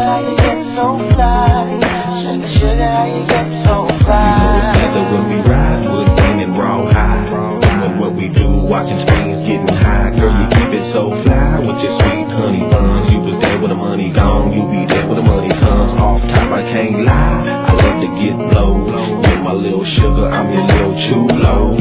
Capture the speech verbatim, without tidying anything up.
how you get so fly? Sugar, sugar, how you get so fly? You know it's together when we ride, wood gang and raw high. Doing what we do, watching screens, getting high. Girl, you keep it so fly with your sweet honey buns. You was there when the money gone, you be there when the money comes. Off top, I can't lie, I love to get low. Get my little sugar, I'm your little chulo.